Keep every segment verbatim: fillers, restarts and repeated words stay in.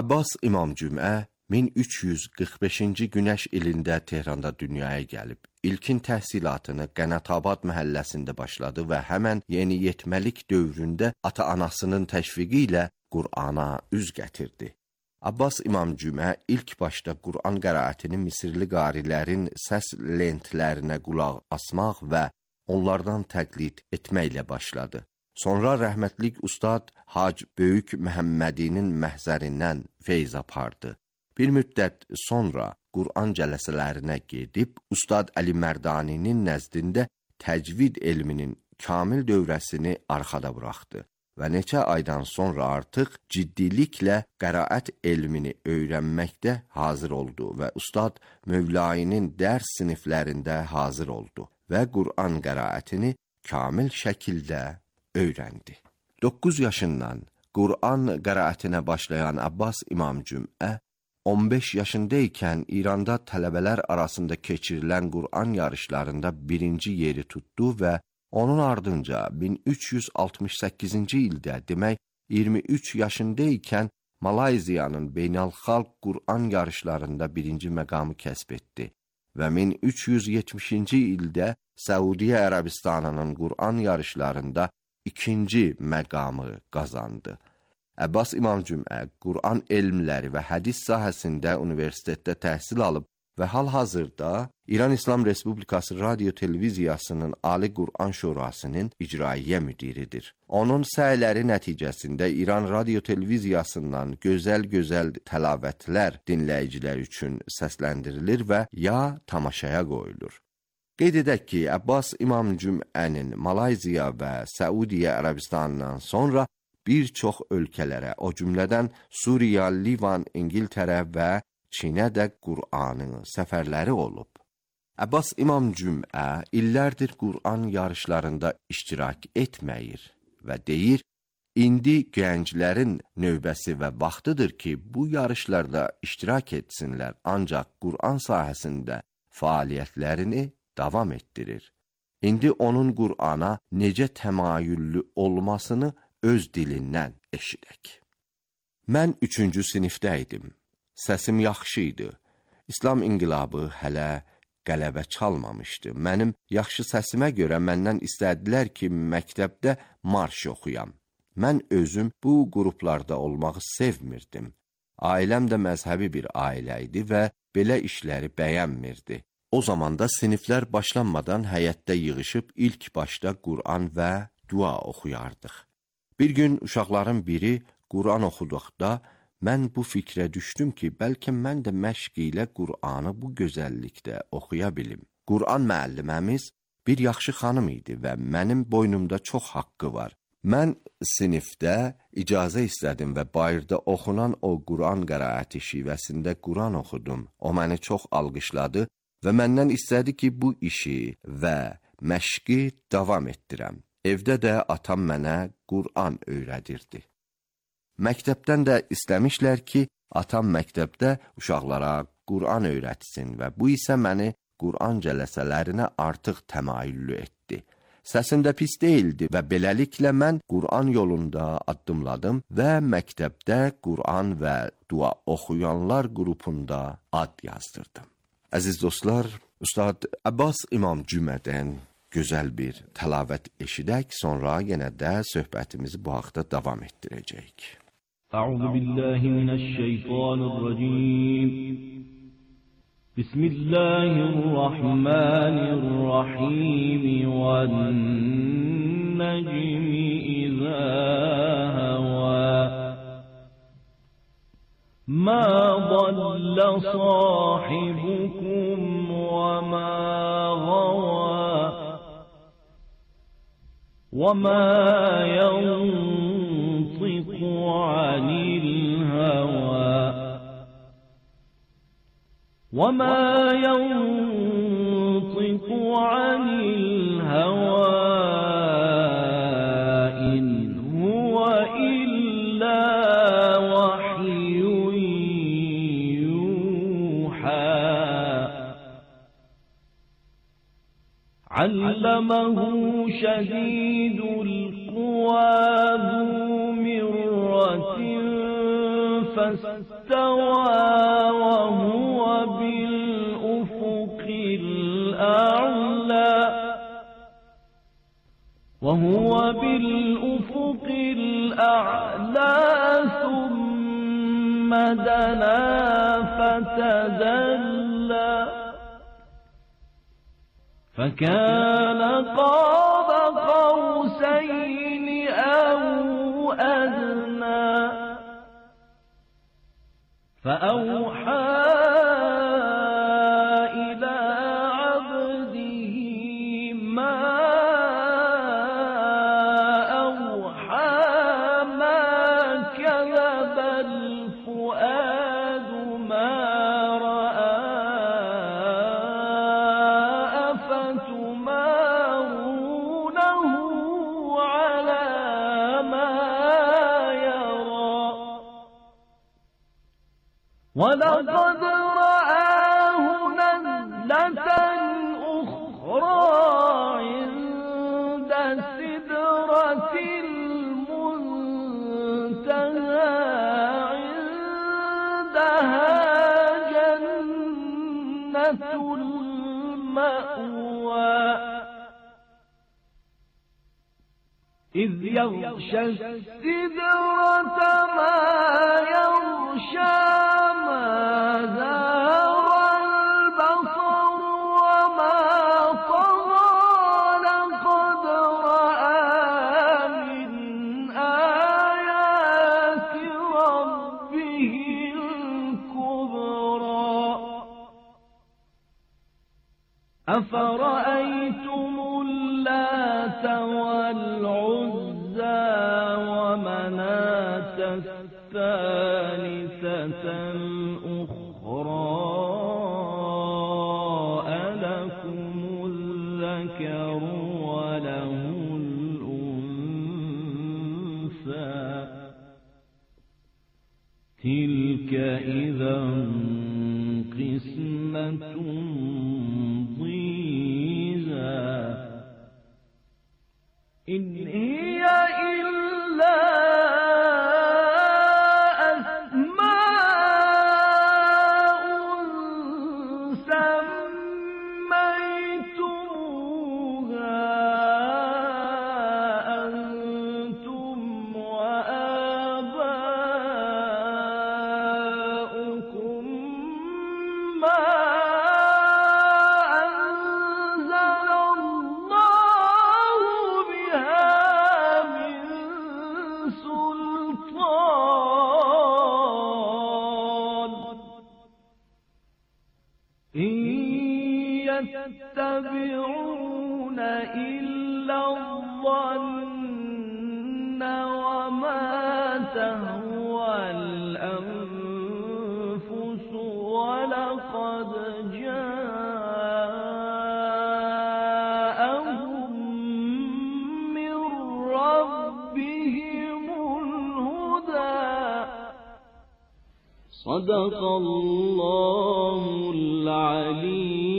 Abbas İmam Cümə min üç yüz qırx beşinci günəş ilində Tehranda dünyaya gəlib. İlkin təhsilatını Qənatabad məhəlləsində başladı və həmən yeniyetməlik dövründə ata-anasının təşviqi ilə Qur'ana üz gətirdi. Abbas İmam Cümə ilk başda Qur'an qəraətini Misirli qarilərin səs lentlərinə qulaq asmaq və onlardan təqlid etməklə başladı. Sonra rəhmətlik Ustad Hac Böyük Məhəmmədinin məhzərindən feyz apardı. Bir müddət sonra Qur'an cələsələrinə gedib, Ustad Əli Mərdaninin nəzdində təcvid elminin kamil dövrəsini arxada buraxdı və neçə aydan sonra artıq ciddiliklə qəraət elmini öyrənməkdə hazır oldu və Ustad Mövlainin dərs siniflərində hazır oldu və Qur'an qəraətini kamil şəkildə öyrəndi. doqquz yaşından Qur'an qəraətinə başlayan Abbas İmam Cümə on beş yaşındaykən İranda tələbələr arasında keçirilən Qur'an yarışlarında birinci yeri tutdu və onun ardınca min üç yüz altmış səkkizinci ildə, demək iyirmi üç yaşındaykən Malayziyanın beynəlxalq Qur'an yarışlarında birinci məqamı kəsb etdi və min üç yüz yetmişinci ildə Səudiyyə Ərəbistanının Qur'an yarışlarında ikinci məqamı qazandı. Abbas İmam Cümə Qur'an elmləri və hədis sahəsində universitetdə təhsil alıb və hal-hazırda İran İslam Respublikası Radio Televiziyasının Ali Qur'an Şurasının icraiyyə müdiridir. Onun səyləri nəticəsində İran Radio Televiziyasından gözəl-gözəl təlavətlər dinləyicilər üçün səsləndirilir və ya tamaşaya qoyulur. Qeyd edək ki, Abbas İmam Cüm'ənin Malayziya və Səudiyyə Ərəbistanından sonra bir çox ölkələrə, o cümlədən Suriya, Livan, İngiltərə və Çinə də Qur'anın səfərləri olub. Abbas İmam Cümə illərdir Qur'an yarışlarında iştirak etməyir və deyir, indi gənclərin növbəsi və vaxtıdır ki, bu yarışlarda iştirak etsinlər, ancaq Qur'an sahəsində fəaliyyətlərini davam etdirir. İndi onun Qur'ana necə təmayüllü olmasını öz dilindən eşidək. Mən üçüncü sinifdə idim. Səsim yaxşı idi. İslam inqilabı hələ qələbə çalmamışdı. Mənim yaxşı səsimə görə məndən istədilər ki, məktəbdə marş oxuyam. Mən özüm bu qruplarda olmağı sevmirdim. Ailəm də məzhəbi bir ailə idi və belə işləri bəyənmirdi. O zamanda siniflər başlanmadan həyətdə yığışıb ilk başda Qur'an və dua oxuyardıq. Bir gün uşaqların biri Qur'an oxuduqda mən bu fikrə düşdüm ki, bəlkə mən də məşq ilə Qur'anı bu gözəllikdə oxuya bilim. Qur'an müəlliməmiz bir yaxşı xanım idi və mənim boynumda çox haqqı var. Mən sinifdə icazə istədim və bayırda oxunan o Qur'an qəraəti şivəsində Qur'an oxudum. O məni çox alqışladı və məndən istədi ki, bu işi və məşqi davam etdirəm. Evdə də atam mənə Qur'an öyrədirdi. Məktəbdən də istəmişlər ki, atam məktəbdə uşaqlara Qur'an öyrətsin və bu isə məni Qur'an cələsələrinə artıq təmayüllü etdi. Səsim də pis deyildi və beləliklə mən Qur'an yolunda addımladım və məktəbdə Qur'an və dua oxuyanlar qrupunda ad yazdırdım. Əziz dostlar, Ustad Abbas İmam Cümədən gözəl bir təlavət eşidək, sonra yenə də söhbətimizi bu haqda davam etdirəcəyik. أعوذ بالله من الشيطان الرجيم بسم الله الرحمن الرحيم والنجم إذا هوى ما ضل صاحبكم وما غوى وما ينطق عن الهوى وما ينطق عن الهوى إن هو إلا وحي يوحى علمه شديد القوى ذو مرة فاستوى استوى وهو بالأفق الأعلى وهو بالأفق الأعلى ثم دنا فتدلى فكان قاب قوسين أو أدنى فأوحى إلى عبده ما أوحى ما كذب الفؤاد ما رأى أفتمارونه على ما يرى ولقد رآه نزلة أخرى عند سدرة المنتهى عندها جنة المأوى إذ يغشى السدرة ما يغشى ما زاغ البصر وما طغى لقد رأى من آيات ربه الكبرى أفرأيتم اللات والعزى ومناة الثالثة الأخرى ألكم الذكر وله الأنثى تلك إذا قسمة ضيزى إن هي إلا أسماء سميتموها أنتم وآباؤكم ما يتبعون إلا الظن وما تهوى الأنفس ولقد جاءهم من ربهم الهدى صدق الله العلي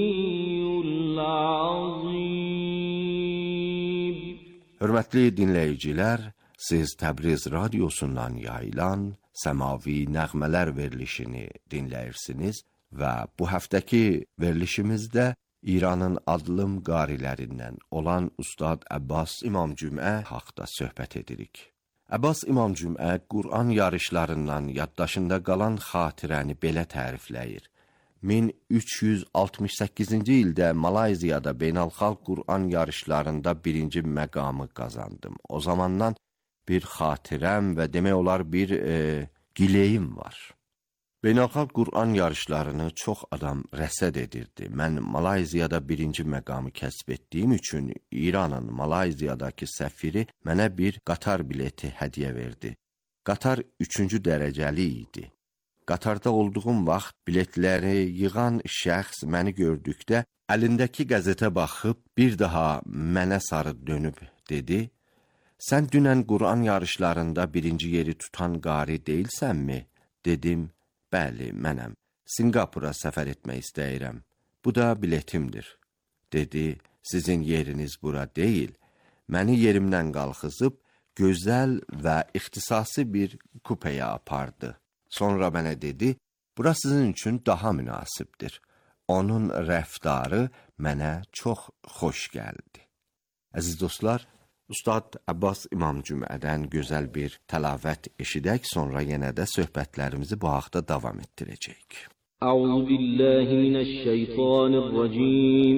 Hörmətli dinləyicilər, siz Təbriz radiosundan yayılan Səmavi Nəğmələr verilişini dinləyirsiniz və bu həftəki verilişimizdə İranın adlım qarilərindən olan Ustad Abbas İmamcümə haqda söhbət edirik. Abbas İmamcümə Qur'an yarışlarından yaddaşında qalan xatirəni belə tərifləyir. min üç yüz altmış səkkizinci ildə Malayziyada beynəlxalq Qur'an yarışlarında birinci məqamı qazandım. O zamandan bir xatirəm və demək olar bir e, gileyim var. Beynəlxalq Qur'an yarışlarını çox adam rəsəd edirdi. Mən Malayziyada birinci məqamı kəsb etdiyim üçün İranın Malayziyadakı səfiri mənə bir qatar bileti hədiyyə verdi. Qatar üçüncü dərəcəli idi. Qatarda olduğum vaxt biletləri yığan şəxs məni gördükdə əlindəki qəzetə baxıb bir daha mənə sarı dönüb dedi: "Sən dünən Qur'an yarışlarında birinci yeri tutan qari deyilsənmi?" Dedim: "Bəli, mənəm. Singapura səfər etmək istəyirəm. Bu da biletimdir." Dedi: "Sizin yeriniz bura deyil." Məni yerimdən qalxızıb gözəl və ixtisasi bir kupaya apardı. Sonra mənə dedi, bura sizin üçün daha münasibdir. Onun rəftarı mənə çox xoş gəldi. Əziz dostlar, Ustad Abbas İmam Cümlədən gözəl bir təlavət eşidək, sonra yenə də söhbətlərimizi bu haqda davam etdirəcəyik. Əuzu billahi minəşşeytanirracim.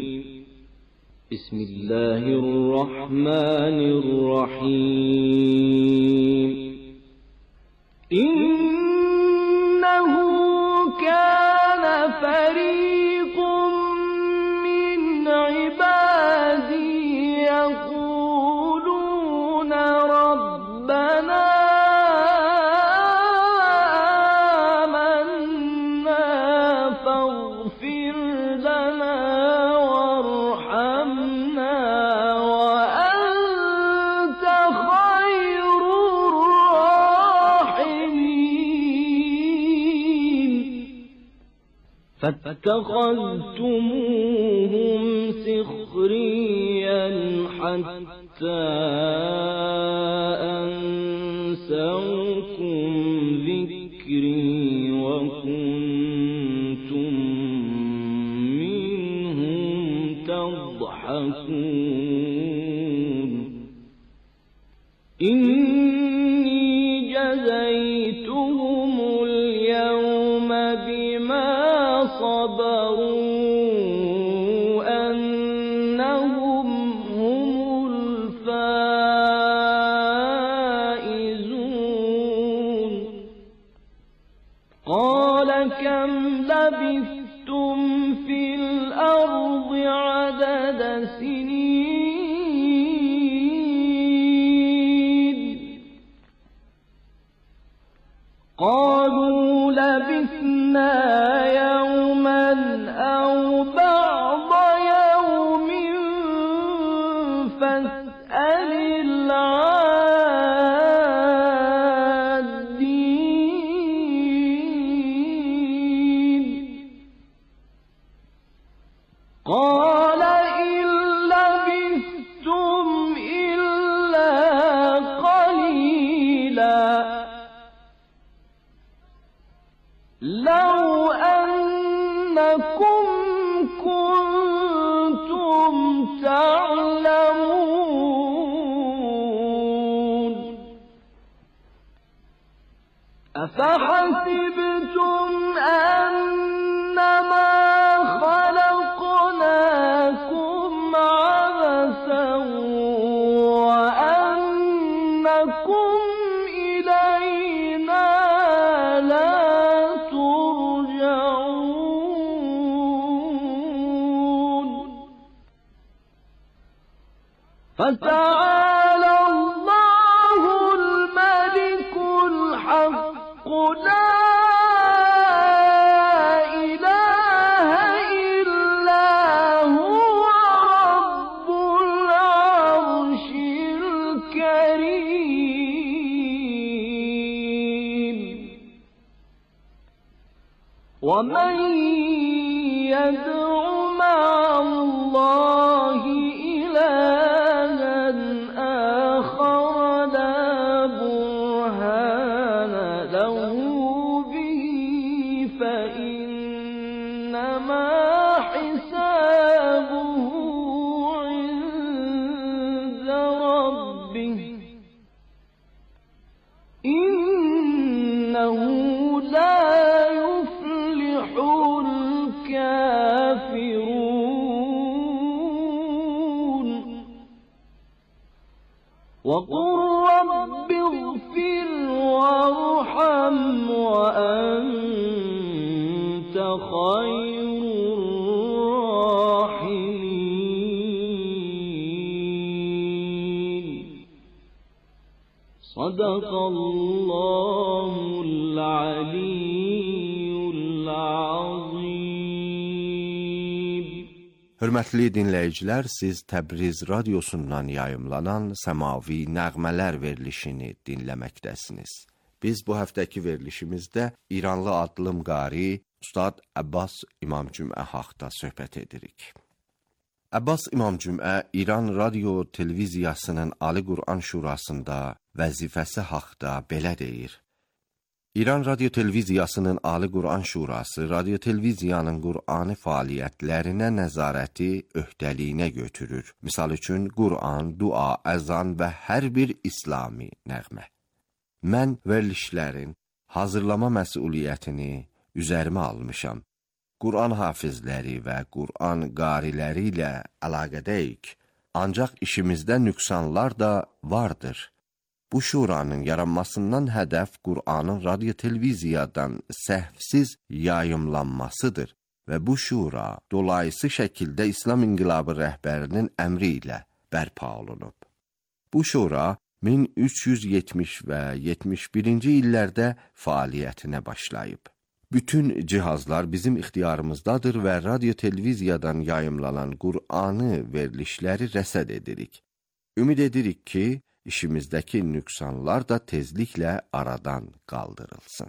Bismillahirrahmanirrahim. İnnehu kâne ferîkum min ibâdî yekûlûne Rabbena âmennâ faghfir lana varhamna ve ente hayrur rahimin. فاتخذتموهم سخريا حتى أنسوكم ذكري وكنتم منهم تضحكون. إني جزيتهم اليوم بما صبروا أنهم هم الفائزون. قال كم لبثتم في الأرض عدد سنين؟ قالوا لبثنا يوما أو بعض يوم فاسأل العادين. قال إن لبثتم إلا قليلا لو أنكم كنتم تعلمون. أفحسبتم أنما خلقناكم عبثا وأنكم إلينا لا ترجعون. فتعالى الله الملك الحق لا إله إلا هو رب العرش الكريم. ومن يدع مع الله إلها آخر لا برهان له به فإنما حسابه عند ربه إنه لا يفلح الكافرون. وقل رب اغفر وارحم وأنت خير الراحمين. صدق الله العلي العظيم. Hörmətli dinləyicilər, siz Təbriz radiosundan yayımlanan Səmavi Nəğmələr verilişini dinləməkdəsiniz. Biz bu həftəki verilişimizdə İranlı adlım qari Ustad Abbas İmam Cümlə haqda söhbət edirik. Abbas İmam Cümlə İran radio televiziyasının Ali Quran Şurasında vəzifəsi haqda belə deyir: İran Radio Televiziyasının Ali Quran Şurası Radio Televiziyanın Qur'ani fəaliyyətlərinə nəzarəti öhdəliyinə götürür. Misal üçün Qur'an, dua, əzan və hər bir İslami nəğmə. Mən verilişlərin hazırlama məsuliyyətini üzərimə almışam. Qur'an hafizləri və Qur'an qariləri ilə əlaqədəyik. Ancaq işimizdə nüqsanlar da vardır. Bu şuranın yaranmasından hədəf Qur'anın radio televiziyadan səhvsiz yayımlanmasıdır və bu şura dolayısı şəkildə İslam İnqilabı rəhbərinin əmri ilə bərpa olunub. Bu şura min üç yüz yetmiş və yetmiş birinci illərdə fəaliyyətinə başlayıb. Bütün cihazlar bizim ixtiyarımızdadır və radio televiziyadan yayımlanan Qur'anı verilişləri rəsəd edirik. Ümid edirik ki, İşimizdəki nüqsanlar da tezliklə aradan qaldırılsın.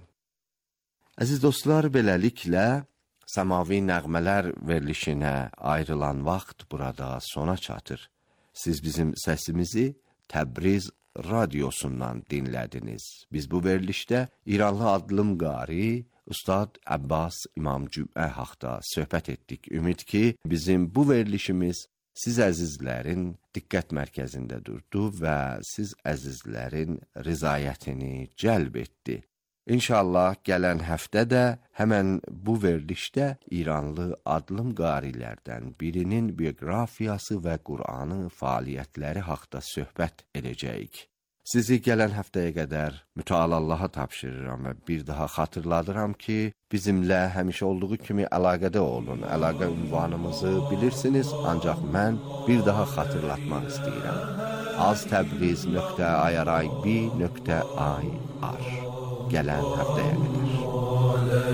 Əziz dostlar, beləliklə Səmavi Nəğmələr verilişinə ayrılan vaxt burada sona çatır. Siz bizim səsimizi Təbriz radiosundan dinlədiniz. Biz bu verilişdə İranlı adlım qari Ustad Abbas İmam Cümə haqda söhbət etdik. Ümid ki, bizim bu verilişimiz siz əzizlərin diqqət mərkəzində durdu və siz əzizlərin rizayətini cəlb etdi. İnşallah gələn həftə də həmən bu verilişdə İranlı adlım qarilərdən birinin bioqrafiyası və Qur'anın fəaliyyətləri haqda söhbət edəcəyik. Sizi gələn həftəyə qədər mütəal Allaha tapşırıram və bir daha xatırladıram ki, bizimlə həmişə olduğu kimi əlaqədə olun. Əlaqə ünvanımızı bilirsiniz, ancaq mən bir daha xatırlatmaq istəyirəm. aztabriz nöqtə irib nöqtə i r Gələn həftəyə qədər. La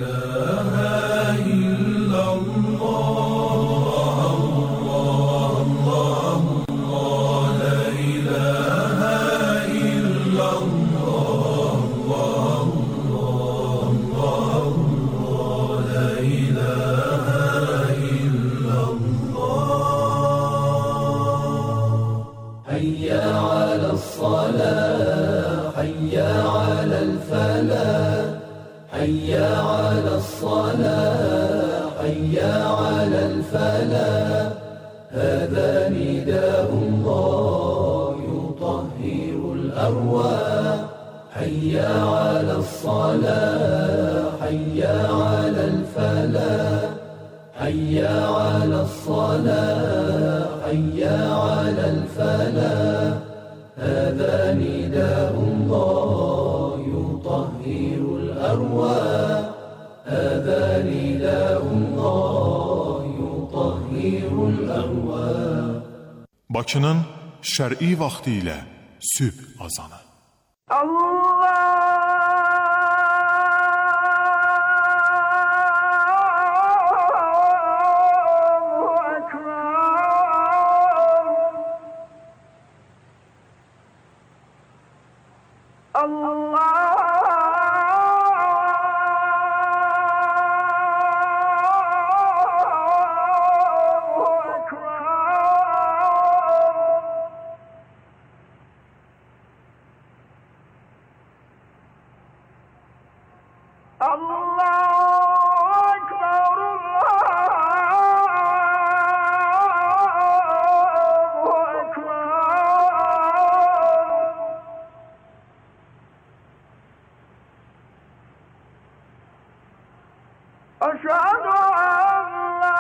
ilahe illallah. حي على الفلاح حي على الصلاة حي على الفلاح هذا نداء الله يطهر الأرواح حي على الصلاة حي على الفلاح حي على الصلاة حي على الفلاح هذا نداء الله يطهر الأرواح هذا نداء الله يطهر الأرواح. Bakının şər'i vaxtı ilə sübh azanı. Allah أشهد أن لا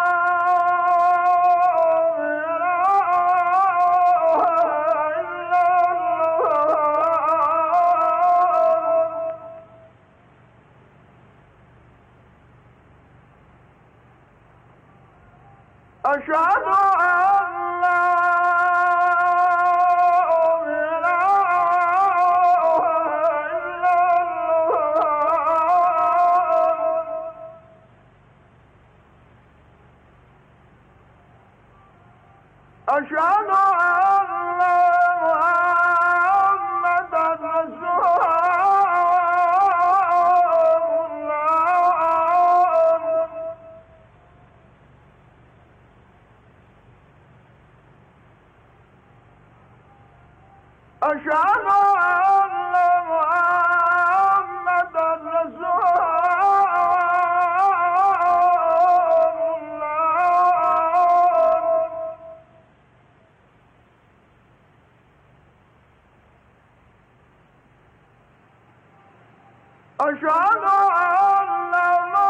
إله إلا الله أشهد أن لا أشهد أن محمدًا رسول الله أشهد أن محمدًا أشهد أن لا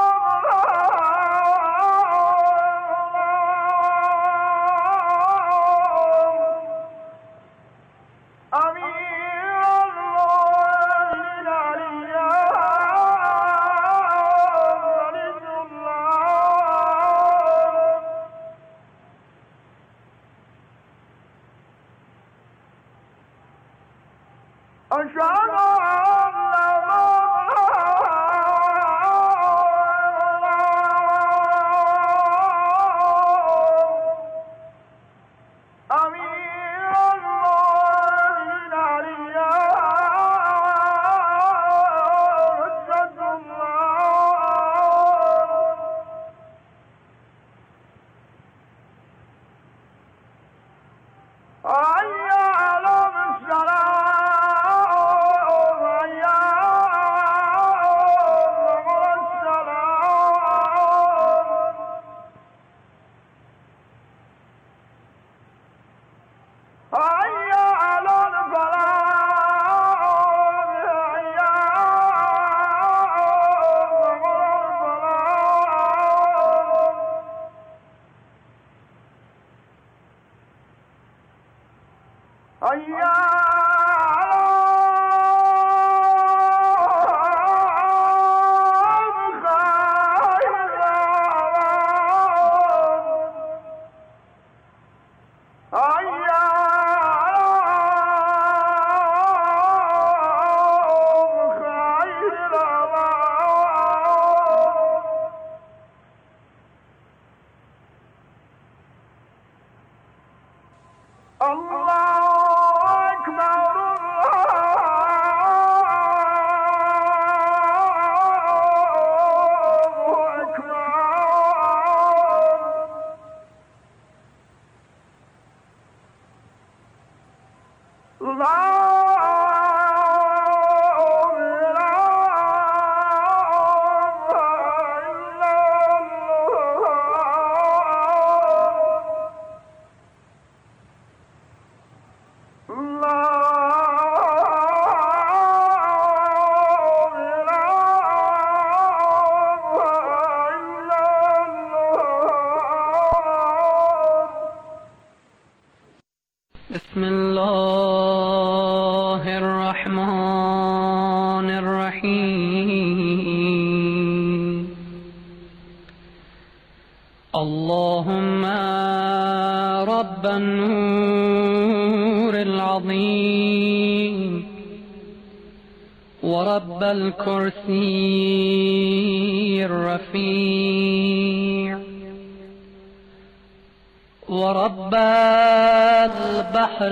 بسم الله الرحمن الرحيم. اللهم رب النور العظيم ورب الكرسي الرفيع ورب البحر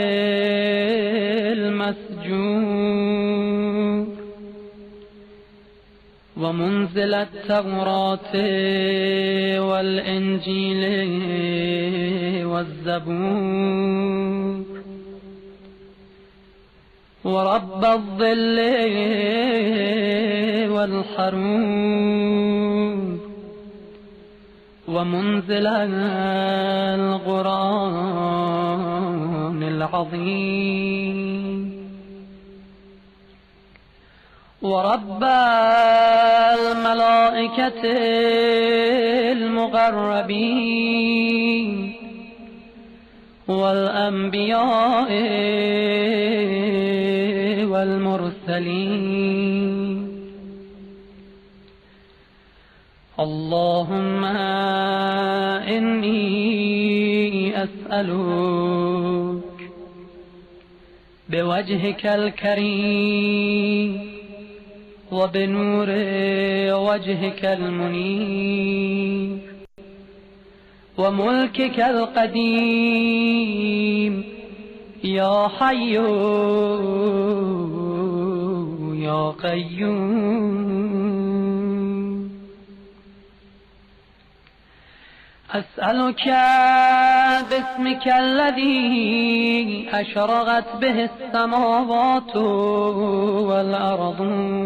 المسجور ومنزل التوراة والإنجيل والزبور ورب الظل والحرور ومنزل القرآن العظيم ورب الملائكة المقربين والأنبياء والمرسلين. اللهم إني أسألك بوجهك الكريم وبنور وجهك المنير وملكك القديم يا حي يا قيوم. أسألك باسمك الذي أشرقت به السماوات والأرض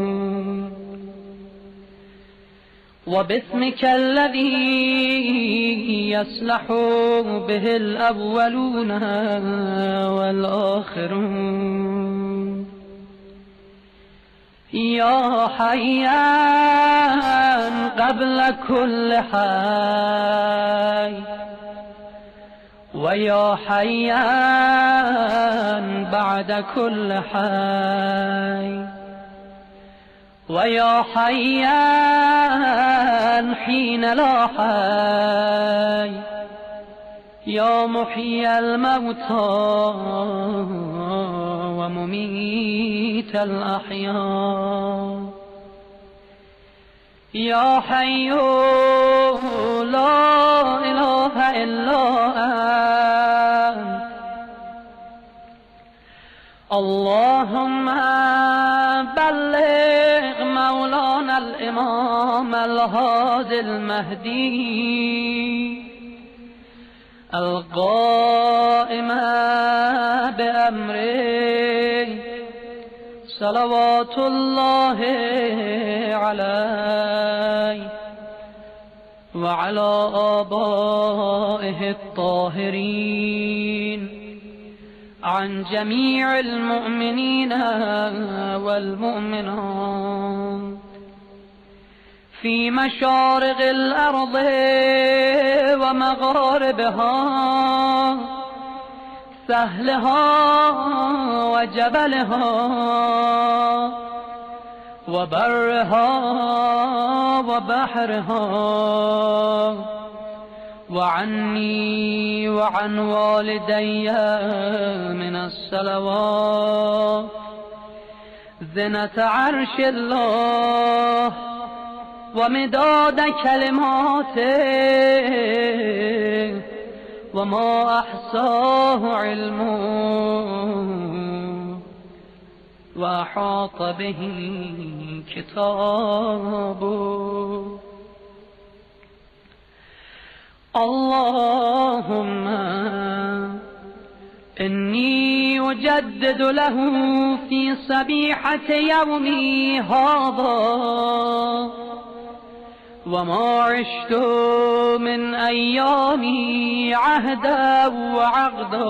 وباسمك الذي يصلح به الأولون والآخرون یا حیان قبل كل حی و یا حیان بعد كل حی و یا حیان حین لا حی یا محیی الموتى و ممیت الاحیاء یا حی لا اله الا انت اللهم بلغ مولانا الامام الهادي المهدي القائم بأمره صلوات الله عليه وعلى آبائه الطاهرين عن جميع المؤمنين والمؤمنات في مشارق الأرض ومغاربها سهلها وجبلها وبرها وبحرها وعني وعن والدي من الصلوات زنة عرش الله ومداد كلماته وما أحصاه علمه وأحاط به كتابه اللهم إني أجدد له في صبيحة يومي هذا وما عشت من أيامي عهدا وعقدا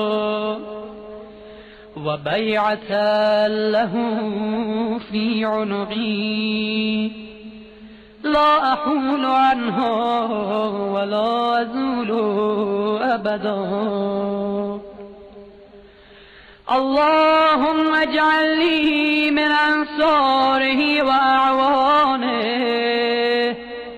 وبيعة له في عنقي لا أحول عنه ولا أزول أبدا اللهم اجعل لي من أنصاره وأعوانه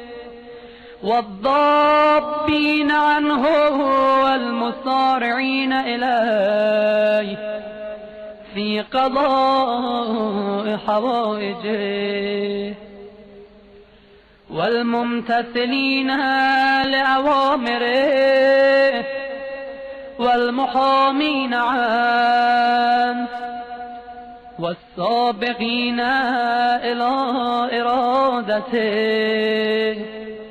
والضابين عنه والمصارعين إليه في قضاء حوائجه والممتثلين لأوامره والمحامين عنه والسابقين إلى إرادته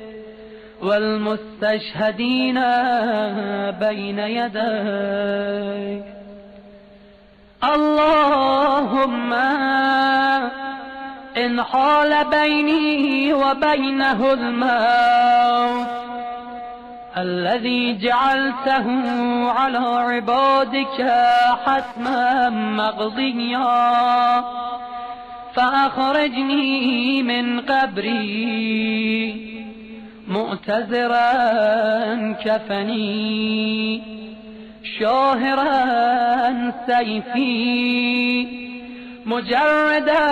والمستشهدين بين يديك اللهم إن حال بيني وبينه الموت الذي جعلته على عبادك حتما مقضيا فأخرجني من قبري مؤتزرا كفني شاهرا سيفي مجردا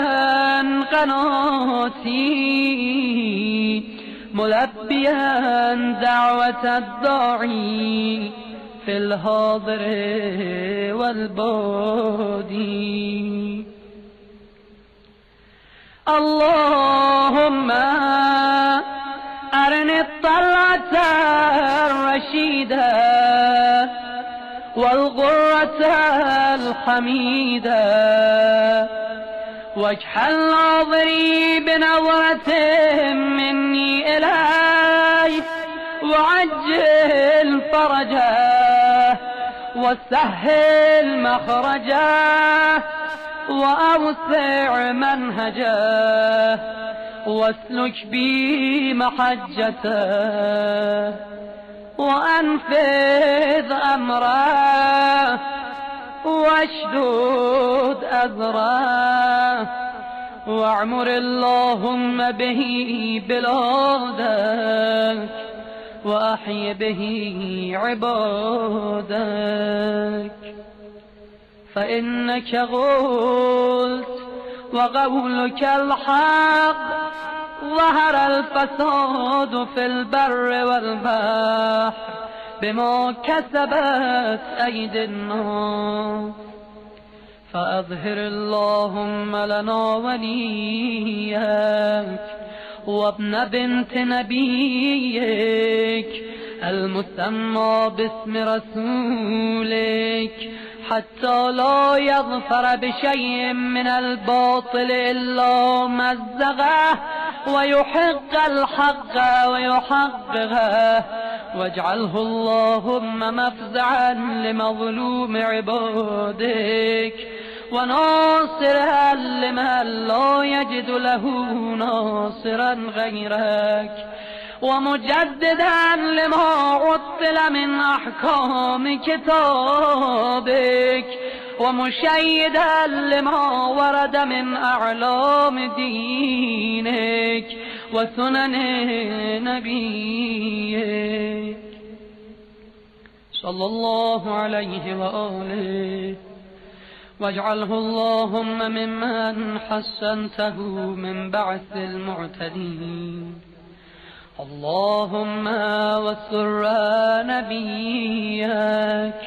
قناتي ملبيا دعوة الداعي في الحاضر والبادي اللهم أرني الطلعة الرشيدة والغرة الحميدة واجعل ناظري بنظرة مني إليه وعجل فرجه وسهل مخرجه وأوسع منهجه واسلك بي محجته وأنفذ أمره واشدد أذره واعمر اللهم به بلادك وأحي به عبادك فإنك قلت وقولك الحق ظهر الفساد في البر والبحر بما كسبت أيدي الناس فأظهر اللهم لنا وليك وابن بنت نبيك المسمى باسم رسولك حتى لا يظفر بشيء من الباطل إلا مزغه ويحق الحق ويحققه واجعله اللهم مفزعا لمظلوم عبادك وناصرا لمن لا يجد له ناصرا غيرك ومجددا لما عطل من أحكام كتابك ومشيدا لما ورد من أعلام دينك وسنن نبيك صلى الله عليه وآله واجعله اللهم ممن حسنته من بعث المعتدين اللهم وسر نبيك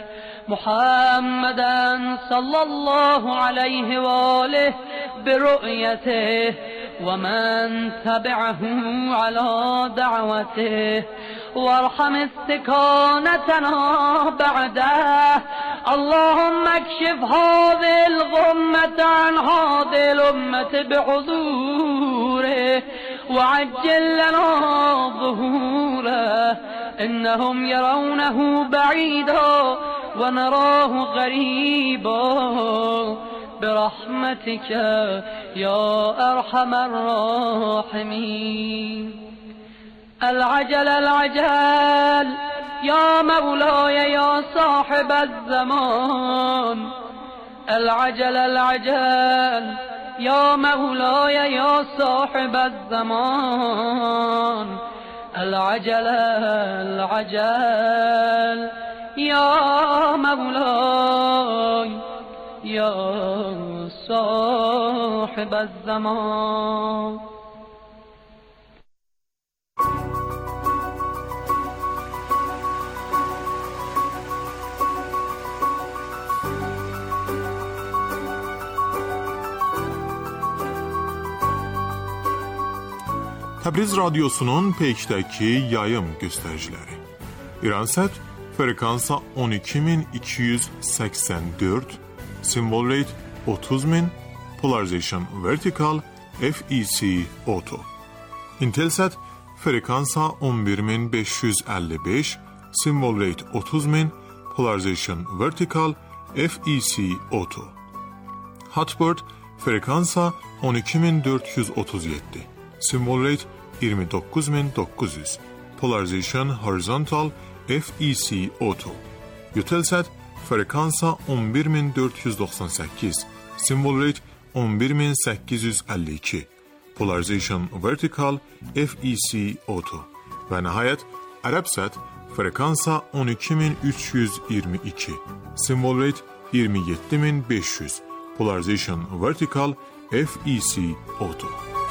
محمدا صلى الله عليه وآله برؤيته ومن تبعه على دعوته وارحم استكانتنا بعده اللهم اكشف هذه الغمة عن هذه الأمة بحضوره وعجل لنا ظهوره إنهم يرونه بعيدا ونراه غريبا برحمتك يا أرحم الراحمين العجل العجل يا مولاي يا صاحب الزمان العجل العجل يا مولاي يا صاحب الزمان العجل العجل يا مولاي يا صاحب الزمان Təbriz Radiosunun Peykdəki yayım göstəriciləri. İransət frekansa on iki min iki yüz səksən dörd, simvol rate otuz min, polarization vertikal, F E C auto. İntelsat frekansa on bir min beş yüz əlli beş, simvol rate otuz min, polarization vertikal, F E C auto. Hotbird frekansa on iki min dörd yüz otuz yeddi, simvol rate iyirmi doqquz min doqquz yüz, polarization horizontal, F E C auto. Eutelsat frekansa on bir min dörd yüz doxsan səkkiz, simvol rate on bir min səkkiz yüz əlli iki, polarization vertikal, F E C auto. Və nəhayət Ərəbsat frekansa on iki min üç yüz iyirmi iki, simvol rate iyirmi yeddi min beş yüz, polarization vertikal, F E C auto.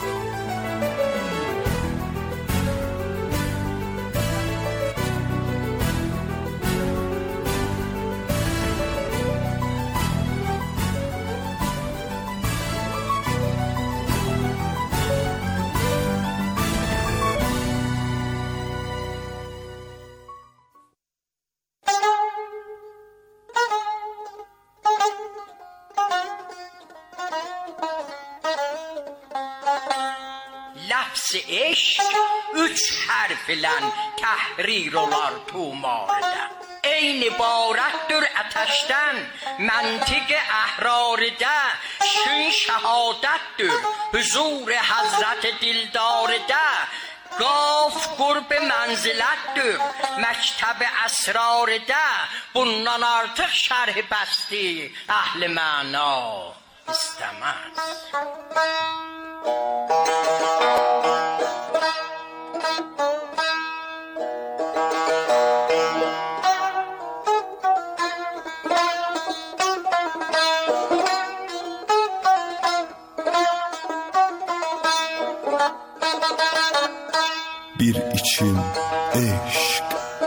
عشق üç harflə təhrir olar tumarda. Eyni barətdir ətəşdən, məntiq əhrarda, şün şəhadətdir, huzur Həzrət Dildarda. Qaf qurb mənzilətdir, məktəb əsrarda, bundan artıq şərh bəsti əhl-i məna istəməz. Bir içim eşk.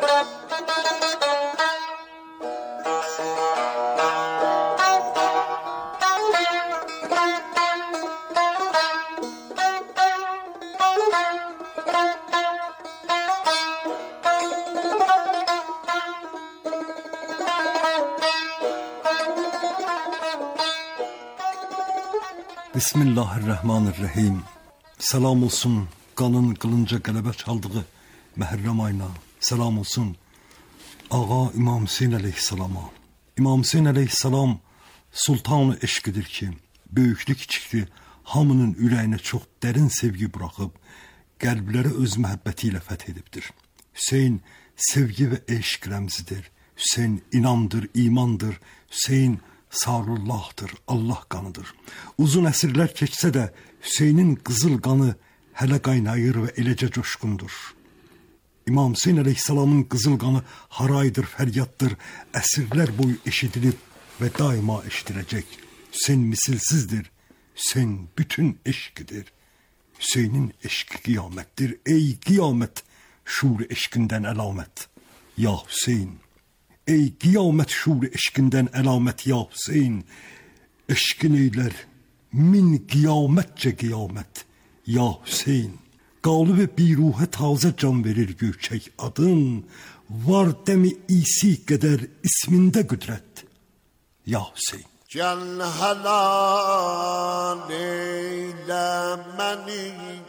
Bismillahirrahmanirrahim. Selam olsun qanın qılınca qələbə çaldığı Məhərrəm ayına. Selam olsun Ağa İmam Hüseyin əleyhissalama. İmam Hüseyin əleyhissalam sultan-ı eşqidir ki, böyüklük kiçikdir, hamının ürəyinə çox dərin sevgi buraxıb, qəlblərə öz məhəbbəti ilə fəth edibdir. Hüseyin sevgi və eşq rəmzidir. Hüseyin inamdır, imandır. Hüseyin Sarullahdır, Allah qanıdır. Uzun əsrlər keçsə də Hüseynin qızıl qanı hələ qaynayır və eləcə coşqundur. İmam Hüseyin əleyhissalamın qızıl qanı haraydır, fəryaddır, əsrlər boyu eşidilib və daima eşidiləcək. Hüseyin misilsizdir, Hüseyin bütün eşqidir. Hüseynin eşqi qiyamətdir, ey qiyamət, şuur eşqindən əlamət. Ya Hüseyin, ey qiyamət şuur eşqindən əlamət ya Hüseyin, eşqin eylər min qiyamətcə qiyamət ya Hüseyin. Qalib bir ruhə tazə can verir göyçək adın, var dəmi isi qədər ismində qüdrət ya Hüseyin. Gəl helal eyle məni,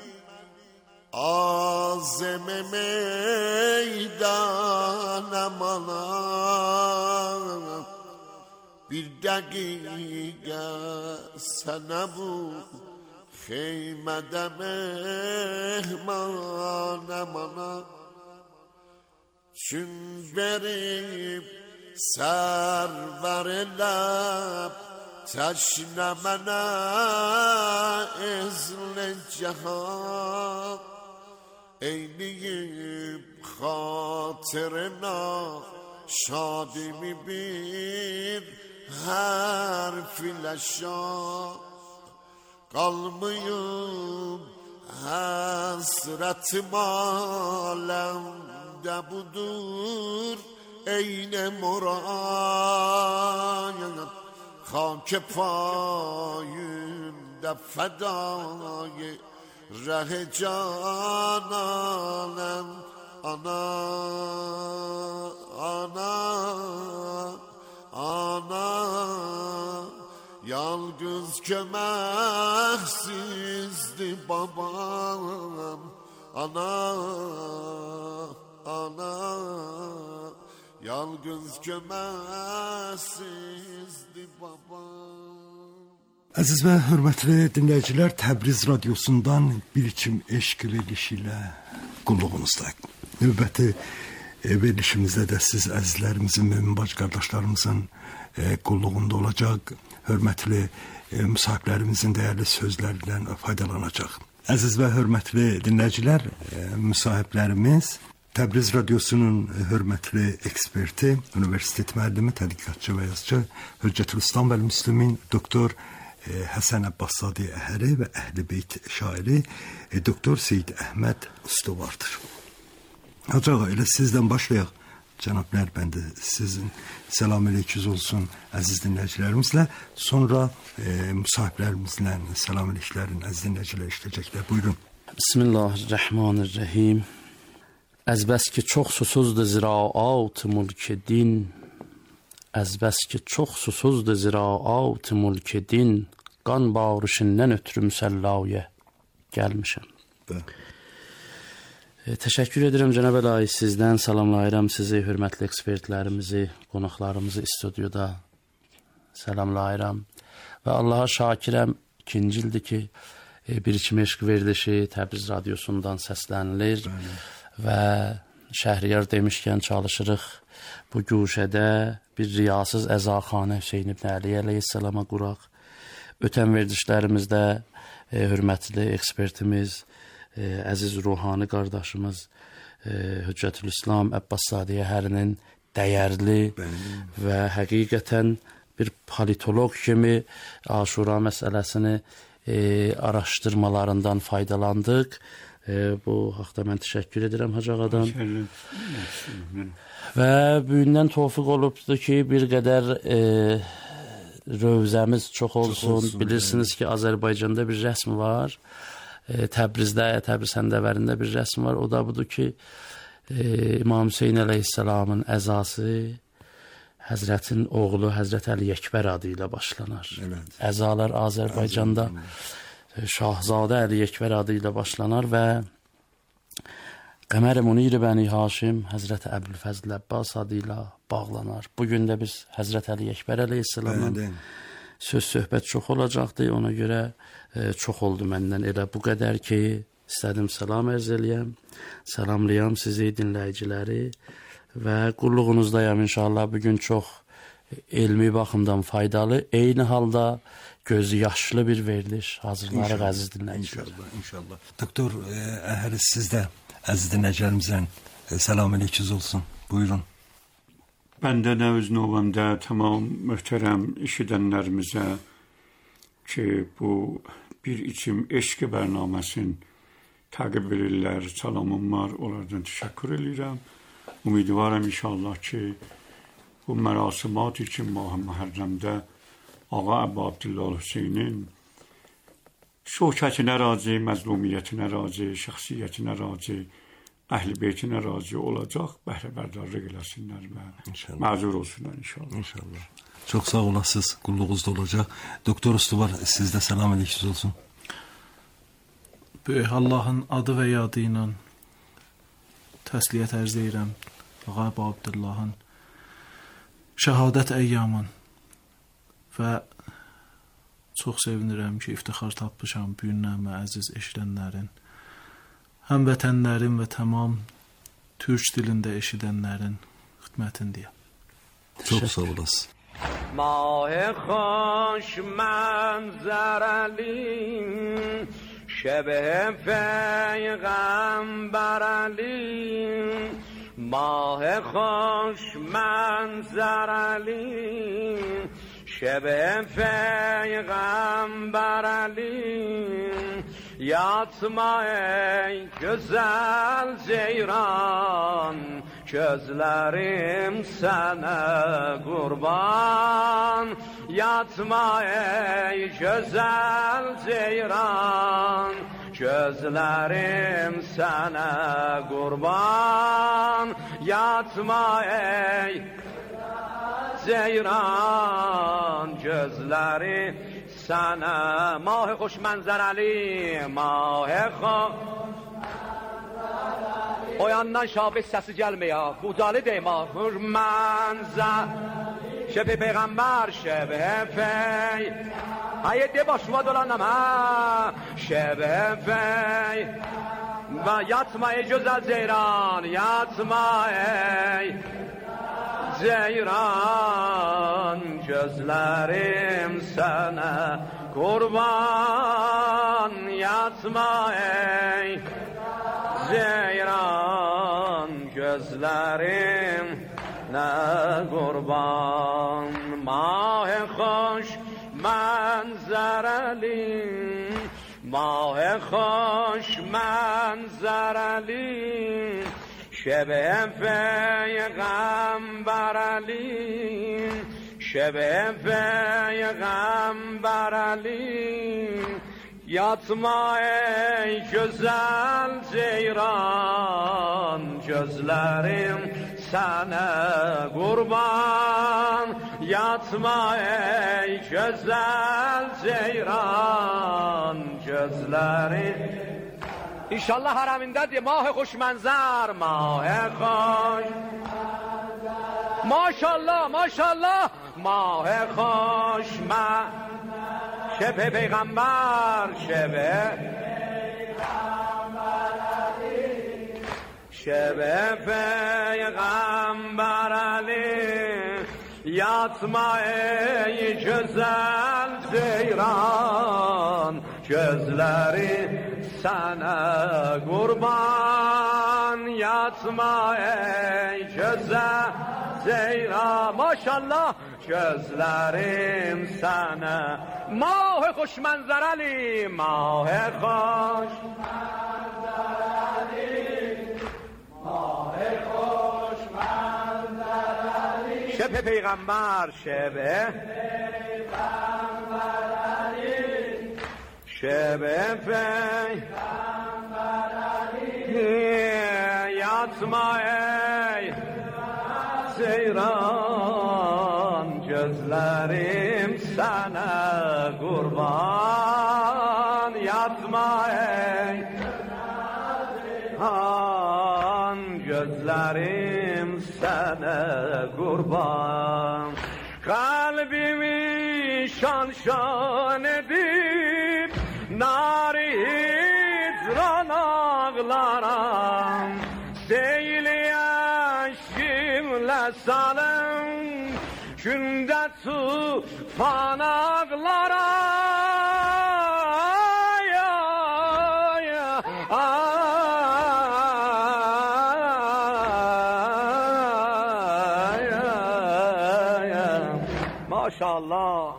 azim meydanım ana, bir dəqiqə sənə bu xeymədə mehmanım ana. Çün verib sərvər eləb, təşnə mənə izl-i cəhan, eyləyib xatırına şadimi bir hərf-ilə şad. Qalmayıb həsrətim aləmdə budur, eyne murad. خاک پایونده فدای ره جانانم آنا آنا آنا yalnız köməksizdi babam ana ana yalnız köməksizdi babam. Əziz və hörmətli dinləyicilər, Təbriz radiosundan bir içim eşq verilişi ilə qulluğunuzdayıq. Növbəti e, verilişimizdə də siz əzizlərimizin, mömin bacı qardaşlarımızın e, qulluğunda olacaq. Hörmətli e, müsahiblərimizin dəyərli sözlərindən faydalanacaq. Əziz və hörmətli dinləyicilər, e, müsahiblərimiz Təbriz radiosunun hörmətli eksperti, universitet müəllimi, tədqiqatçı və yazıcı Hüccətülislam və Müslümin doktor e, Həsən Əbbaszadə Əhəri və Əhl-i Beyt şairi e, doktor Seyid Əhməd Ustuvardır. Hacı ağa, elə sizdən başlayaq. Cənab Nərbəndi, sizin səlam aleyküz olsun əziz dinləyicilərimizlə. Sonra e, müsahiblərimizlə səlam aleykülərin əziz dinləyicilər işləyəcəklər. Buyurun. Bismillahirrahmanirrahim. Az bəs ki çox susuzdur ziraat mülk din, az bəs ki çox susuzdur ziraat mülk din, qan bağırışından ötürü müsəllaya gəlmişəm. Bəli. E, təşəkkür edirəm cənab əlayi, sizdən salamlayıram sizi, hörmətli ekspertlərimizi, qonaqlarımızı istudiyada salamlayıram və Allaha şakirəm. İkinci ildir ki e, bir içim eşq verilişi Təbriz radiosundan səslənilir. Bəli. Və Şəhriyar demişkən çalışırıq bu güşədə bir riyasız əzaxanə Hüseyin ibn Əli əleyhissalama quraq. ötən verilişlərimizdə e, hörmətli ekspertimiz, e, əziz ruhani qardaşımız e, Hüccətülislam Əbbas Sadiyə Hərinin dəyərli Bəli. və həqiqətən bir politolog kimi Aşura məsələsini e, araşdırmalarından faydalandıq. E, bu haqda mən təşəkkür edirəm Hacı ağadan. Və büyündən tofiq olubdur ki, bir qədər e, rövzəmiz çox olsun. Çox olsun Bilirsiniz ki, Azərbaycanda bir rəsm var. E, Təbrizdə, Təbriz Həndəvərində bir rəsm var. O da budur ki, e, İmam Hüseyin əleyhissalamın əzası Həzrətin oğlu Həzrət Əli Əkbər adı ilə başlanar. Evet. Əzalar Azərbaycanda Şahzadə Əli Əkbər adı ilə başlanar və Qəmər-i Munir Bəni Haşim Həzrət Əbülfəzl Əbbas adı ilə bağlanar. Bugün də biz Həzrət Əli Əkbər əleyhissalamın söz söhbət çox olacaqdır. Ona görə e, çox oldu məndən elə bu qədər ki, istədim salam ərz eləyəm. Salamlayam sizi, dinləyiciləri. Və qulluğunuzdayam inşallah. Bugün çox elmi baxımdan faydalı, eyni halda gözü yaşlı bir veriliş hazırlarıq əziz dinləyicilər. İnşallah, inşallah. Doktor Əhəri sizdə əziz dinləyicilərimizdən salam aleyküz olsun. Buyurun. Ben de nevz novemde tamam muhterem işidenlerimize ki bu bir içim eşki bernamesin takip verirler, salamım var, onlardan teşekkür ederim. Ümidvarım inşallah ki bu merasimat için Mah-ı Muharrem'de Ağa Əbu Abdullah Hüseynin şövkətinə razı, məzlumiyyətinə razı, şəxsiyyətinə razı, Əhl-i Beytinə razı olacaq, bəhrəbərdarlıq eləsinlər və məzur olsunlar inşallah. İnşallah. Çox sağ olasınız, qulluğunuzda olacaq. Doktor Ustuvar, sizdə salam aleyküm olsun. Böyük Allahın adı və yadı ilə təsliyyət ərz edirəm Ağa Əbu Abdullahın şəhadət əyyamın və çox sevinirəm ki, iftixar tapmışam bu günləmə əziz eşidənlərin, həmvətənlərin və tamam türk dilində eşidənlərin xidmətindəyəm. Çox sağ olasın. ماه خوش منظرلی شبه پیغمبر علی ماه خوش منظرلی شبه پیغمبر علی yatma ey güzel ceyran gözlerim sana kurban yatma ey güzel ceyran gözlerim sana kurban yatma ey ceyran gözlerim sana mah خوش منظر علی mah خوش o yandan şabih sesi gelmiyor Kudalı de mah خوش منظر şebe peygamber şebe fey haydi de başıma dolanam ha şebe fey ve yatma ey güzel ceyran yatma ey ceyran gözlerim sana kurban yatma ey ceyran gözlerim ne kurban mah hoş manzareli mah hoş manzareli شبه پیغمبر علی شبه پیغمبر علی yatma ey güzel ceyran gözlerim sana kurban yatma ey güzel ceyran gözlerim İnşallah haramindedir mah hoş manzar mah hoş maşallah maşallah mah hoş ma şebe peygamber şebe şebe peygamber Ali yatma ey güzel Zeyran gözleri sana kurban yatma ey güzel Zeyran maşallah gözlerim sana mah hoş manzareli mah hoş manzareli mah hoş manzareli şebe peygamber şebe peygamber Ali şebe peygamber Ali yatma ey Zeyran gözlerim sana kurban yatma ey Han gözlerim sana kurban kalbimi şan şan edip nari hicran ağlaram seyleyen şimle salım günde tufan ağlara ya ya maşallah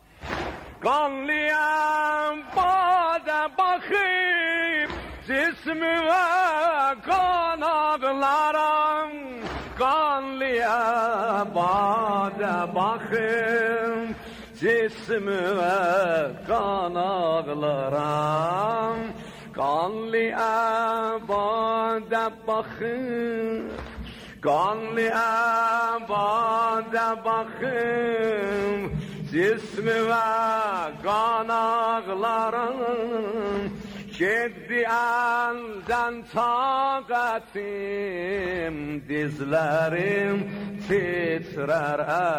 kanlıyam bade bakıp cismime kan ağlaram kanlıya bade bakıp cismime kan ağlaram kanlıya bade bakıp kanlı abade bakım cismime kan ağlarım gitti elden taqatim dizlerim titrer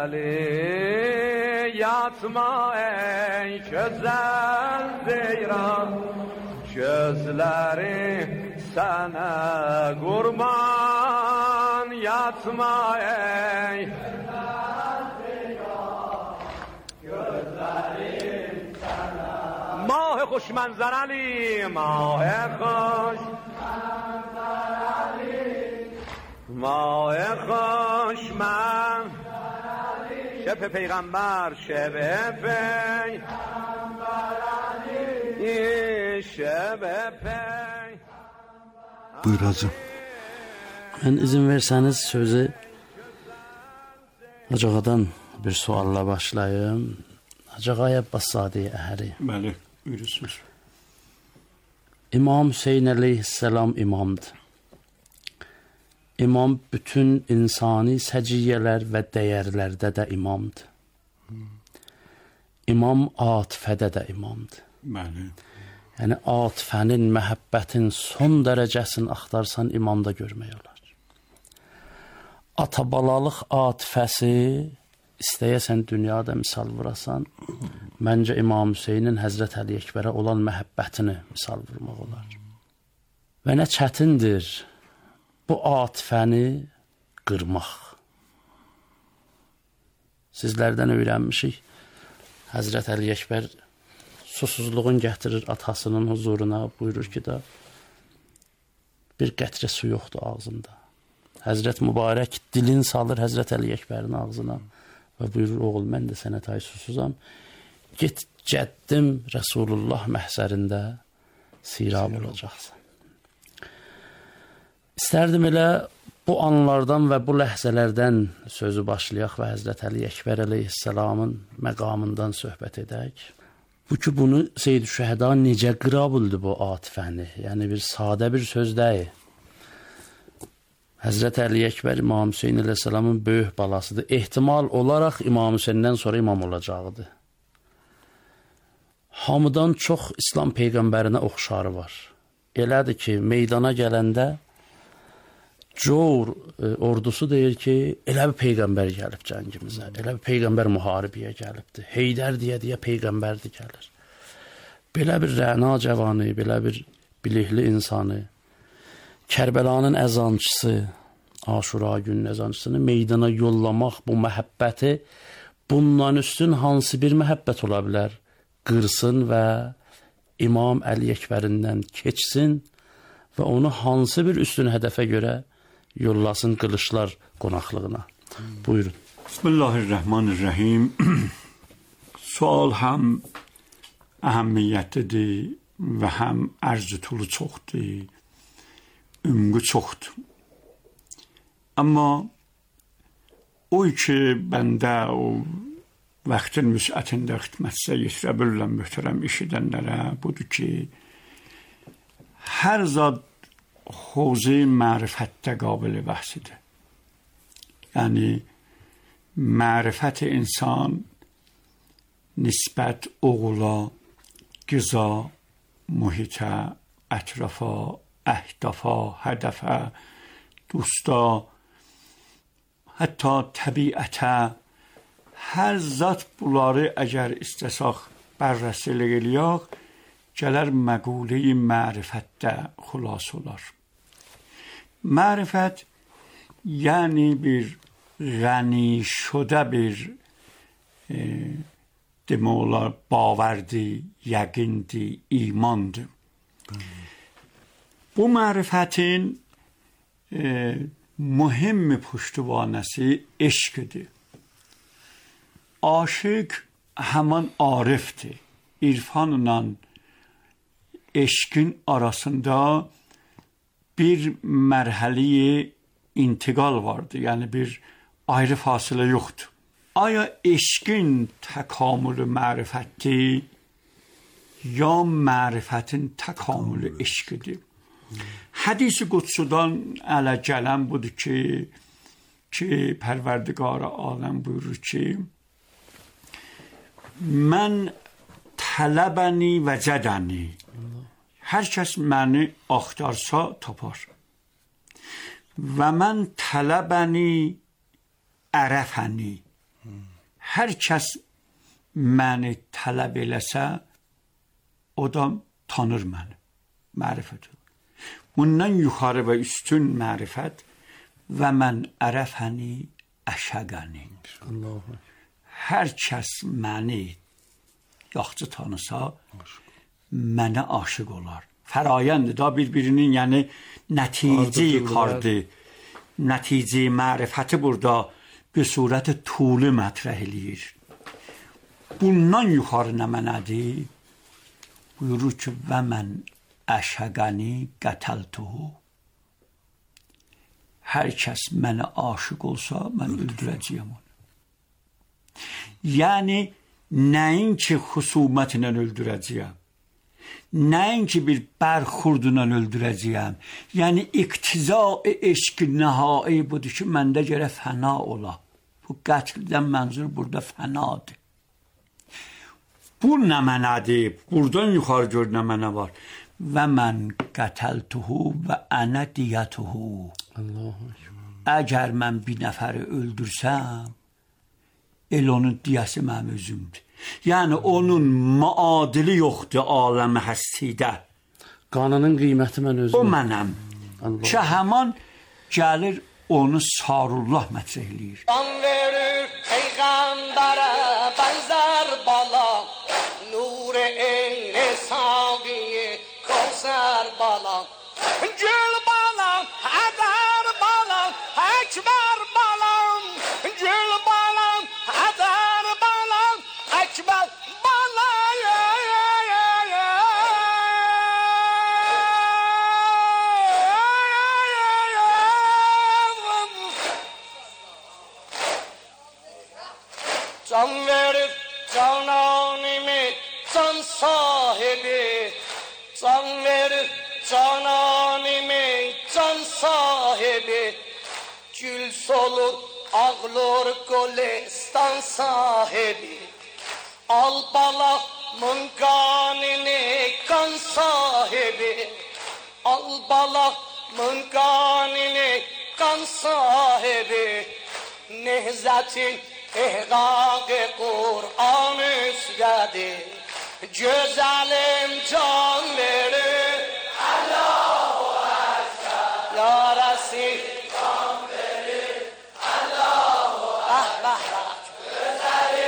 Ali yatma ey güzel Zeyran gözleri sana kurban yatma ey gözlerim sana mah hoş manzareli mah hoş manzareli mah hoş manzareli şebe peygamber şebe peygamber Ali şebe pey Buyur hacım. Ben izin verseniz sözü Hacağadan bir sualla başlayayım. Hacağaya Abbasadi Əhəri. Bəli, buyursunuz. İmam Hüseyin əleyhisselam imamdır. İmam bütün insani səciyyələr və dəyərlərdə də imamdır. İmam atifədə də imamdır. Bəli. Yəni atifənin, məhəbbətin son dərəcəsini axtarsan imamda görmək olar. Atabalalıq atifəsi istəyəsən dünyada misal vurasan, məncə İmam Hüseynin Həzrət Əli Əkbərə olan məhəbbətini misal vurmaq olar. Və nə çətindir bu atifəni qırmaq. Sizlərdən öyrənmişik, Həzrət Əli Əkbər susuzluğun gətirir atasının huzuruna, buyurur ki da, bir qətrə su yoxdur ağzında. Həzrət Mübarək dilin salır Həzrət Əli Əkbərin ağzına və buyurur, oğul, mən də sənə tay susuzam. Get cəddim Rəsulullah məhzərində sirab olacaqsan. İstərdim elə bu anlardan və bu ləhzələrdən sözü başlayaq və Həzrət Əli Əkbər əleyhisselamın məqamından söhbət edək. Bu ki, bunu Seyyid-i Şühəda necə qırabıldı bu atifəni? Yəni bir sadə bir söz deyil. Həzrət Əli Əkbər İmam Hüseyin əleyhisselamın böyük balasıdır. Ehtimal olaraq İmam Hüseyndən sonra imam olacaqdır. Hamıdan çox İslam Peyğəmbərinə oxşarı var. Elədir ki, meydana gələndə Cor ordusu deyir ki, elə bir Peyğəmbər gəlib cəngimizə, elə bir Peyğəmbər müharibəyə gəlibdir. Heydər deyə deyə Peyğəmbərdir gəlir. Belə bir rəna cavanı, belə bir bilikli insanı, Kərbəlanın əzançısı, Aşura günün əzançısını meydana yollamaq, bu məhəbbəti bundan üstün hansı bir məhəbbət ola bilər? Qırsın və İmam Əli Əkbərindən keçsin və onu hansı bir üstün hədəfə görə yollasın qılışlar qonaqlığına. Buyurun. Bismillahirrahmanirrahim. Sual həm əhəmiyyətlidir və həm ərzi tulu çoxdur, ümqü çoxdur. Amma o ki, bəndə o vaxtın müsətində xidmətsə yetirə bilirəm möhtərəm işidənlərə, budur ki, hər zad xozi mərifətdə qabili bəhsidir. Yəni, mərifət insan nisbət oğula, qıza, mühitə, ətrafa, əhdafa, hədəfə, dosta, hətta təbiətə, hər zat bunları əgər istəsaq bərrəsilik eləyək, gələr məqulə-i mərifətdə xülas olar. Mərifət, yəni bir غنی شده bir e, demək olar baverdi, yəqindi, imandır. Bu mərifətin e, mühim puştuvanəsi eşqdir. Aşıq həman arifdir. İrfanla eşqin arasında bir mərhəli intiqal vardır. Yəni bir ayrı fasilə yoxdur. Aya eşqin təkamülü mərifətdir, ya mərifətin təkamülü eşqidir? Hədis-i qudsudan ələ gələn budur ki, ki Pərverdigar aləm buyurur ki, mən tələbəni və cədəni, hər kəs məni axtarsa tapar. Və mən tələbəni ərəfəni, hər kəs məni tələb eləsə, o da tanır məni, mərifət. Bundan yuxarı və üstün mərifət və mən ərəfəni əşəqəni. Hər kəs məni yaxşı tanısa, mənə aşıq olar. Fərayəndir da bir-birinin, yəni nəticə kardı, nəticə mərifəti burada bir surət tulu mətrəh eləyir. Bundan yuxarı nə mənədir? Buyurur ki, və mən əşəqəni qətəltuhu. Hər kəs mənə aşıq olsa, mən öldürəcəyəm onu. Yəni, nəyin ki xüsumətlə öldürəcəyəm, nəyin ki bir bərxurdla öldürəcəyəm, yəni iqtizai eşq nəhai budur ki, məndə gərə fəna ola. Bu qətldən mənzur burada fənadır. Bu nə mənədir? Buradan yuxarı gör nə mənə var. Və mən qətəltuhu və ənə diyyətuhu. Əgər mən bir nəfəri öldürsəm, el onun diyəsi mənim özümdür. Yəni onun maadili yoxdur aləmi həssidə. Qanının qiyməti mən özüm. O mənəm. Ki həman gəlir onu Sarullah mətrə eləyir. Qan verir peyğəmbərə bənzər bala, nur eyni saqiyi konsər bala. Gül balam, ədər balam, əkbər balam. Gül balam, ədər balam, əkbər can verip cananimi can sahibi, can verip cananimi can sahibi, gül solur ağlur gülistan sahibi, al balamın kanini kan sahibi, al balamın kanini kan sahibi, nehzetin İhqaq Kur'an üstədir, güzelim can verir, Allahu Ekber, Ya Resul can verir, Allahu Ekber, güzelim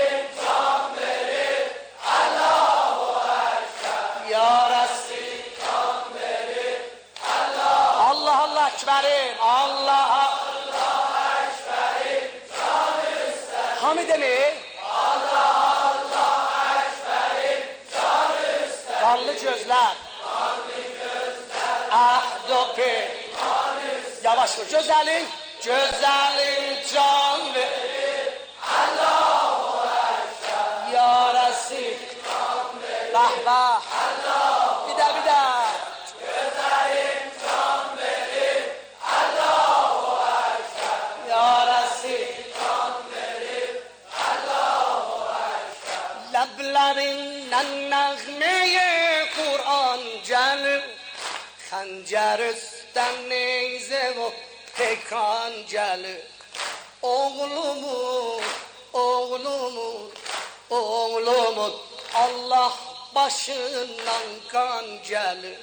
de mi? Allah Allah Ekberim can üstə. Kanlı gözler. Kanlı gözler. Ahd-ı pey. Yavaş vur. Gözəlin, gözəlin can verir. Allahu Ekber. Ya Resul. Can verir. Bahbah. Allah. Bir de bir de. Gözəlin can verir. Allahu Ekber. Ya Resul. Can verir. Allahu Ekber. Leblerinden nəğmeye Kur'an gelir. Xəncər üstdən neyzə o pekan gəlir. Oğlumun, oğlumun, oğlumun Allah başından kan gəlir.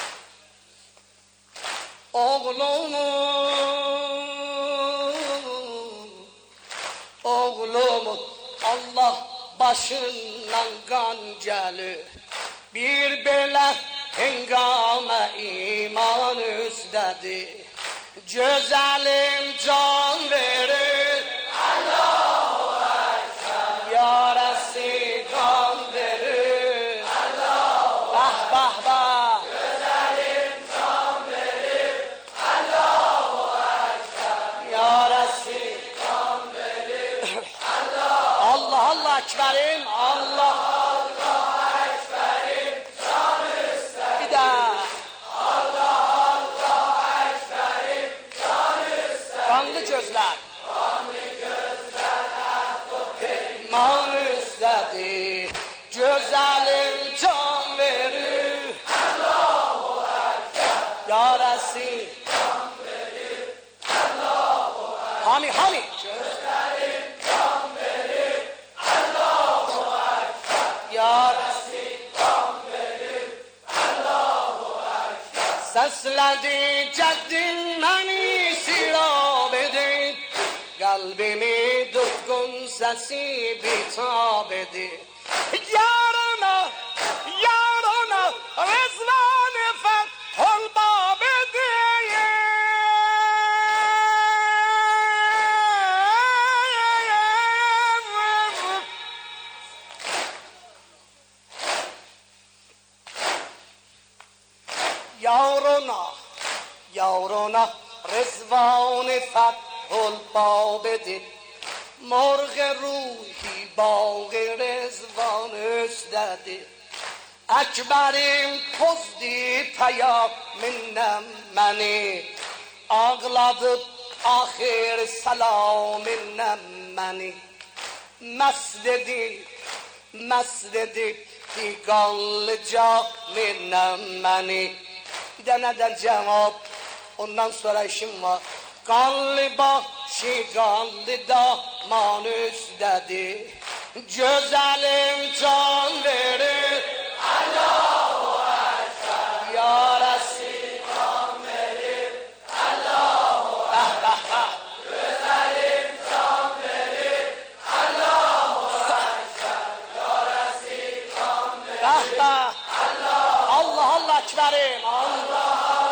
Oğlumun, oğlumun Allah başından kan gəlir. Bir belə hengame iman üstədir. Gözəlim can verir. Allahu Ekber. Ya Resul can verir. Allahu bah bah bah. Gözəlim can verir. Allahu Ekber. Ya Resul can verir. Allah Allah Allah Ekberim. Allah Allah Ekberim. Can üstə. Bir daha. Allah Allah Ekberim. Can üstə. Kanlı gözler. Kanlı gözler. İman üstədir. Gözəlim can verir. Allahu Ekber. Ya Resul. Can verir. Allahu Ekber. Hami hami. Gözəlim can verir. Allahu Ekber. Ya Resul. Can verir. Allahu Ekber. Səslədi cəddin məni sirab edin. Kalbimi tutgun sesi bitap edir. Yarına, yarına Rızvan-ı Fethul Bab edeyim. Yavruna, yavruna Rızvan-ı Fethul Bab edin. مرغ روحی باغ رضوان üstədir. Əkbərim pozdi pəyam minnəm məni. Ağladıb axir salam minnəm məni. Məst edib, məst edib diqanlı minnəm məni. Bir də nədən cavab, ondan sonra işim var. Qanlı başı qanlı daman üstədir. Gözəlim can verir. Allahu Ekber. Ya Resul can verir. Allahu Ekber. Gözəlim can verir. Allahu Ekber. Ya Resul can verir. Allah Allah Allah Ekberim. Allah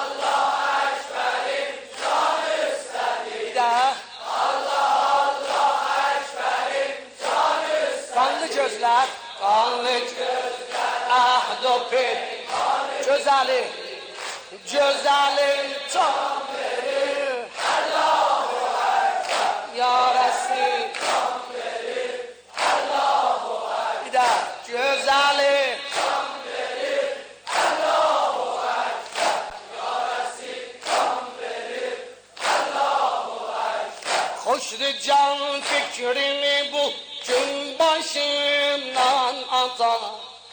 gözler, kanlı gözler, ahd-ı pey, gözəli, gözəlim can verir. Allahu Ekber. Ya Resul can verir. Allahu Ekber. Bir daha, gözəli can verir. Allahu Ekber. Ya Resul can verir. Allahu Ekber. Hoşdu can fikrini